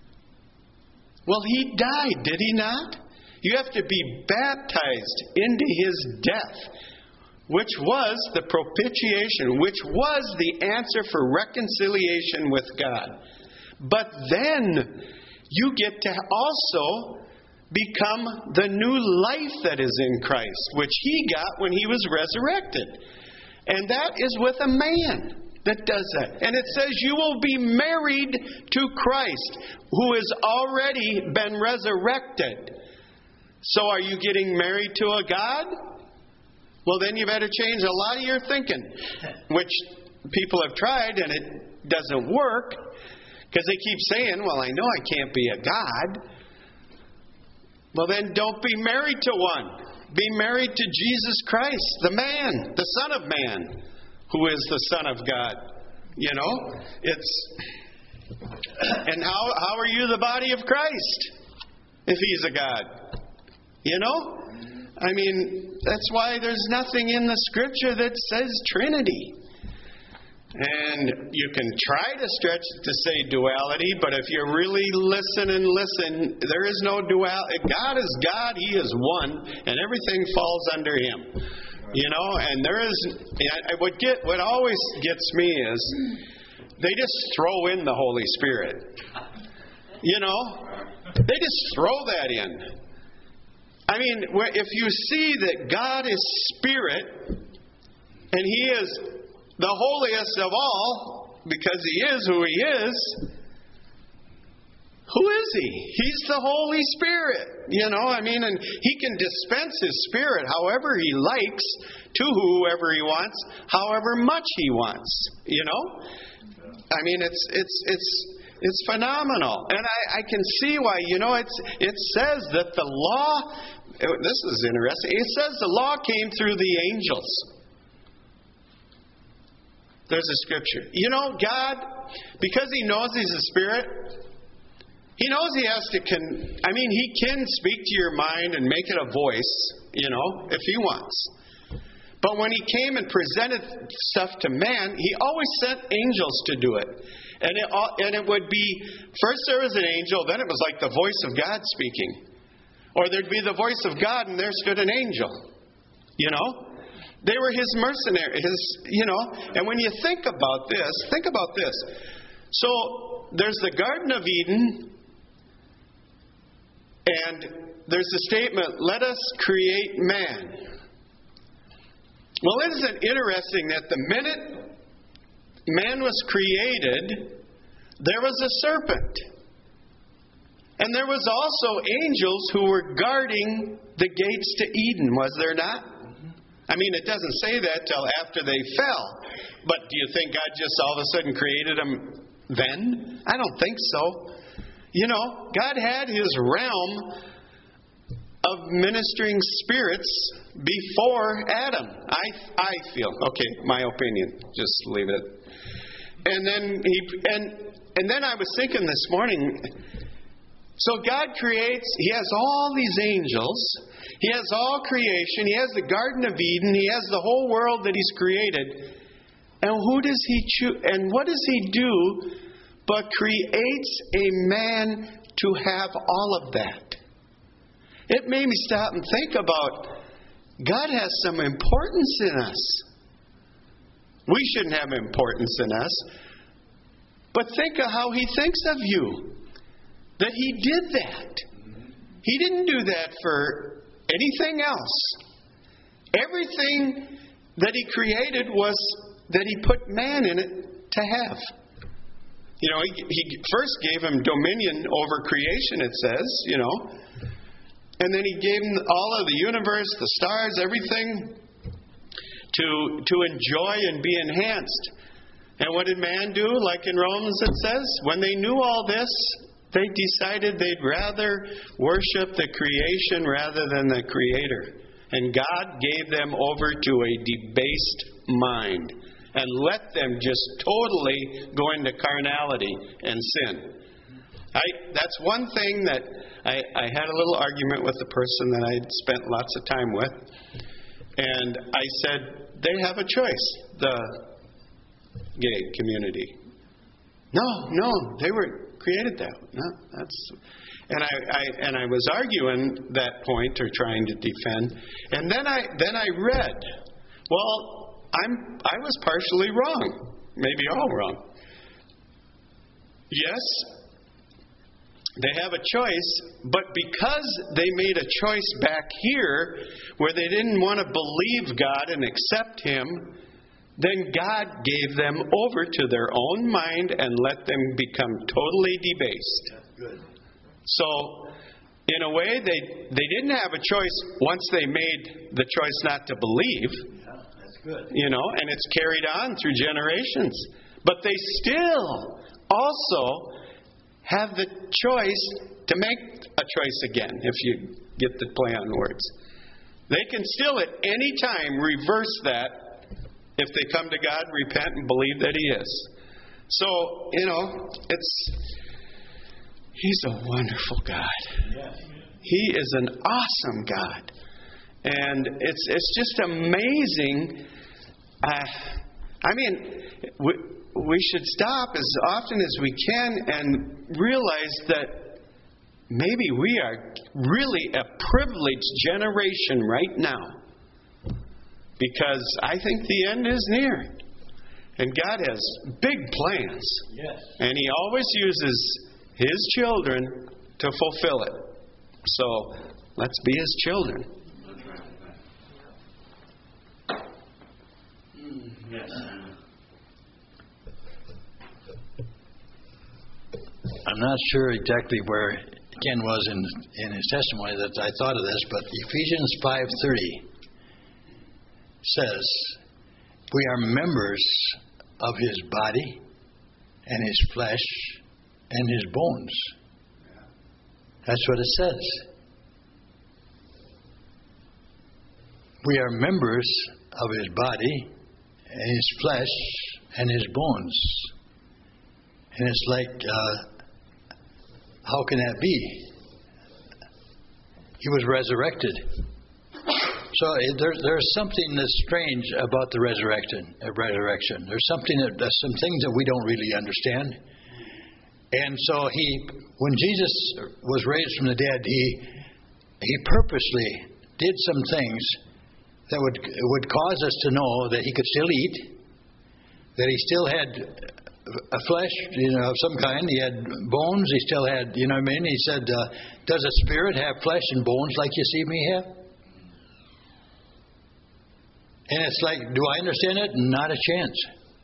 Well, he died, did he not? You have to be baptized into his death, which was the propitiation, which was the answer for reconciliation with God. But then you get to also become the new life that is in Christ, which he got when he was resurrected. And that is with a man that does that. And it says you will be married to Christ, who has already been resurrected. So are you getting married to a God? Well, then you better change a lot of your thinking. Which people have tried and it doesn't work because they keep saying, well, I know I can't be a God. Well, then don't be married to one. Be married to Jesus Christ, the man, the Son of Man, who is the Son of God. You know, it's, and how, how are you the body of Christ if He's a God? You know? I mean, that's why there's nothing in the Scripture that says Trinity. And you can try to stretch it to say duality, but if you really listen and listen, there is no duality. God is God, He is one, and everything falls under Him. You know, and there is, what get what always gets me is they just throw in the Holy Spirit. You know, they just throw that in. I mean, if you see that God is Spirit, and He is the holiest of all, because He is who He is, who is He? He's the Holy Spirit. You know, I mean, and He can dispense His Spirit however He likes to whoever He wants, however much He wants. You know? I mean, it's it's it's it's phenomenal. And I, I can see why, you know, it's it says that the law, this is interesting, it says the law came through the angels. There's a scripture. You know, God, because He knows He's a Spirit, He knows He has to, con- I mean, He can speak to your mind and make it a voice, you know, if He wants. But when He came and presented stuff to man, He always sent angels to do it. And it, and it would be, first there was an angel, then it was like the voice of God speaking. Or there'd be the voice of God and there stood an angel, you know. They were His mercenaries, His, you know. And when you think about this, think about this. So there's the Garden of Eden, and there's the statement, let us create man. Well, isn't it interesting that the minute man was created, there was a serpent. And there was also angels who were guarding the gates to Eden, was there not? I mean, it doesn't say that till after they fell. But do you think God just all of a sudden created them then? I don't think so. You know, God had His realm of ministering spirits before Adam. I I feel. Okay, my opinion. Just leave it. And then he and and then I was thinking this morning, so God creates, He has all these angels, He has all creation, He has the Garden of Eden, He has the whole world that He's created. And who does He choose? And what does He do but creates a man to have all of that? It made me stop and think about, God has some importance in us. We shouldn't have importance in us. But think of how He thinks of you. That He did that. He didn't do that for anything else. Everything that He created was that He put man in it to have. You know, He, he first gave him dominion over creation, it says, you know. And then He gave him all of the universe, the stars, everything to, to enjoy and be enhanced. And what did man do? Like in Romans it says, when they knew all this, they decided they'd rather worship the creation rather than the Creator. And God gave them over to a debased mind and let them just totally go into carnality and sin. I, that's one thing that I, I had a little argument with the person that I'd spent lots of time with. And I said, they have a choice, the gay community. No, no, they were created that. No, that's, and I, I and I was arguing that point or trying to defend. And then I then I read. Well, I'm I was partially wrong, maybe all wrong. Yes, they have a choice, but because they made a choice back here where they didn't want to believe God and accept Him, then God gave them over to their own mind and let them become totally debased. Good. So, in a way, they, they didn't have a choice once they made the choice not to believe. Yeah, that's Good. You know, and it's carried on through generations. But they still also have the choice to make a choice again, if you get the play on words. They can still at any time reverse that if they come to God, repent, and believe that He is. So, you know, it's He's a wonderful God. Yes. He is an awesome God. And it's it's just amazing. Uh, I mean, we, we should stop as often as we can and realize that maybe we are really a privileged generation right now. Because I think the end is near. And God has big plans. Yes. And He always uses His children to fulfill it. So let's be His children. Yes. I'm not sure exactly where Ken was in in his testimony that I thought of this, but Ephesians five thirty says, "We are members of His body and His flesh and His bones." That's what it says. We are members of His body and His flesh and His bones. And it's like, uh, how can that be? He was resurrected. So there, there's something that's strange about the resurrection. Uh, resurrection. There's something that, there's some things that we don't really understand. And so he, when Jesus was raised from the dead, he he purposely did some things that would would cause us to know that He could still eat, that He still had a flesh, you know, of some kind. He had bones. He still had, you know what I mean? He said, uh, "Does a spirit have flesh and bones like you see me have?" And it's like, do I understand it? Not a chance.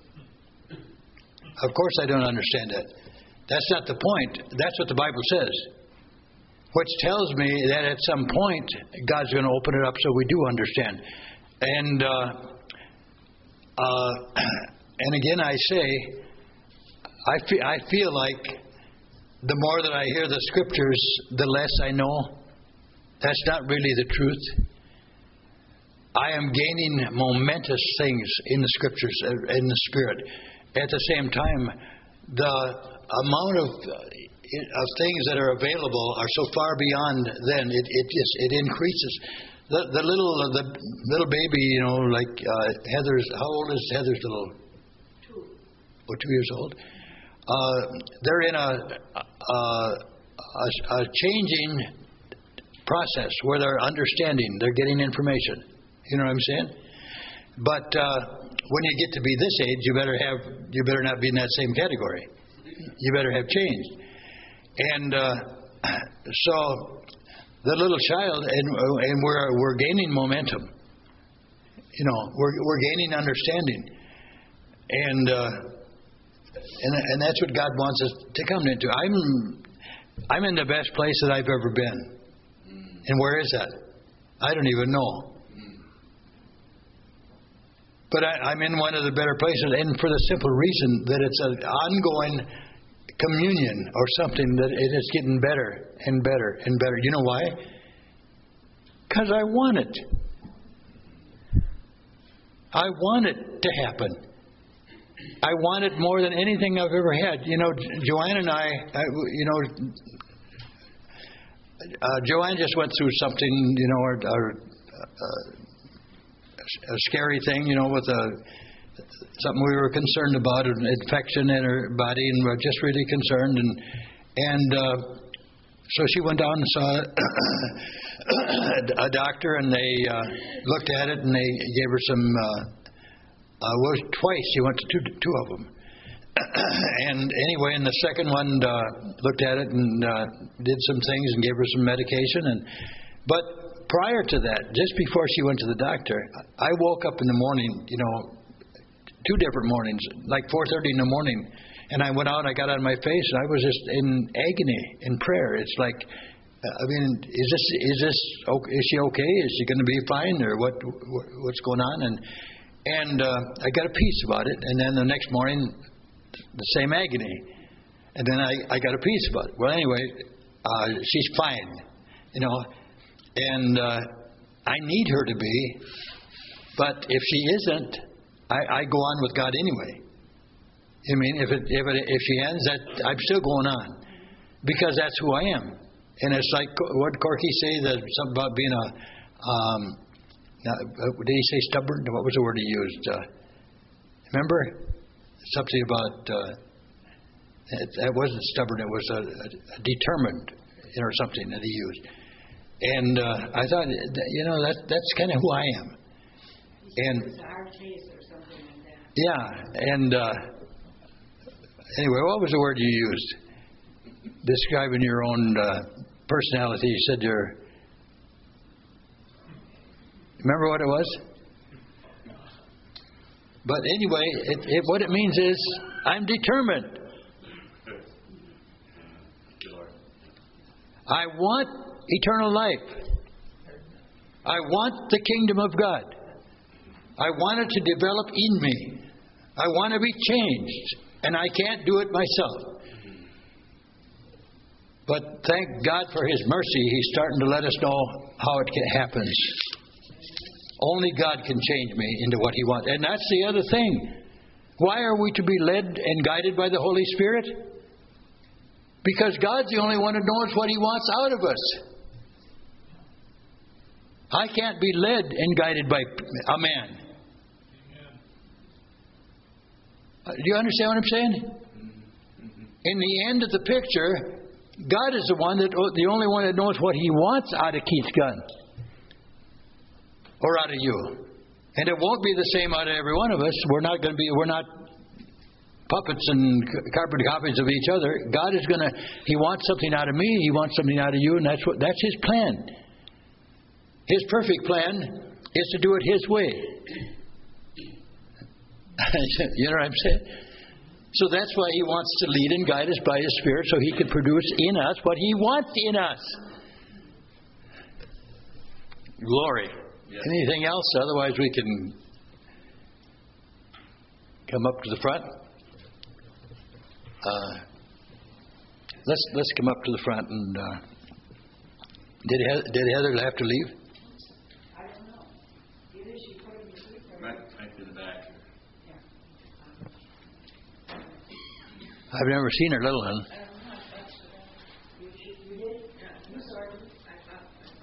Of course I don't understand that. That's not the point. That's what the Bible says. Which tells me that at some point, God's going to open it up so we do understand. And, uh, uh, and again, I say, I feel, I feel like the more that I hear the Scriptures, the less I know. That's not really the truth. I am gaining momentous things in the Scriptures, in the Spirit. At the same time, the amount of of things that are available are so far beyond then. It it just it increases. The the little the little baby, you know, like uh, Heather's. How old is Heather's little? Two. Oh, two years old. Uh, they're in a a, a a changing process where they're understanding. They're getting information. You know what I'm saying? But uh, when you get to be this age, you better have you better not be in that same category. You better have changed. And uh, so the little child, and and we're we're gaining momentum. You know, we're we're gaining understanding, and uh, and and that's what God wants us to come into. I'm I'm in the best place that I've ever been, and where is that? I don't even know. But I, I'm in one of the better places, and for the simple reason that it's an ongoing communion or something that it is getting better and better and better. You know why? Because I want it. I want it to happen. I want it more than anything I've ever had. You know, Joanne and I, I you know, uh, Joanne just went through something, you know, our, our, uh, a scary thing, you know, with a something we were concerned about, an infection in her body, and we're just really concerned. And and uh, so she went down and saw a doctor, and they uh, looked at it, and they gave her some. Uh, uh, well, twice she went to two, two of them. And anyway, and the second one uh, looked at it and uh, did some things and gave her some medication. And but prior to that, just before she went to the doctor, I woke up in the morning, you know, two different mornings, like four thirty in the morning, and I went out, I got on my face, and I was just in agony, in prayer. It's like, I mean, is this, is this, is she okay? Is she going to be fine, or what, what's going on? And And uh, I got a peace about it. And then the next morning, the same agony. And then I, I got a peace about it. Well, anyway, uh, she's fine, you know. And uh, I need her to be. But if she isn't, I, I go on with God anyway. I mean, if it, if it, if she ends, that I'm still going on, because that's who I am. And it's like what did Corky say, that something about being a um, did he say stubborn? What was the word he used? Uh, remember something about uh, it, it wasn't stubborn. It was a, a determined, you know, or something that he used. And uh, I thought, you know, that that's kind of who I am. And It's a hard case or something like that. yeah, and uh, anyway, what was the word you used describing your own uh, personality? You said you're. Remember what it was? But anyway, it, it, what it means is I'm determined. I want eternal life. I want the kingdom of God. I want it to develop in me. I want to be changed, and I can't do it myself. But thank God for His mercy, He's starting to let us know how it happens. Only God can change me into what He wants. And that's the other thing. Why are we to be led and guided by the Holy Spirit? Because God's the only one who knows what He wants out of us. I can't be led and guided by a man. Do you understand what I'm saying? In the end of the picture, God is the one that the only one that knows what He wants out of Keith Gunn or out of you, and it won't be the same out of every one of us. We're not going to be. We're not puppets and carbon copies of each other. God is going to. He wants something out of me. He wants something out of you, and that's what. That's His plan. His perfect plan is to do it His way. You know what I'm saying? So that's why He wants to lead and guide us by His Spirit, so He can produce in us what He wants in us. Glory. Yes. Anything else? Otherwise, we can come up to the front. Uh, let's let's come up to the front. And uh, did Heather, did Heather have to leave? I don't know. Either she put him to sleep or... Right, right to the back. Yeah. I've never seen her little one. I don't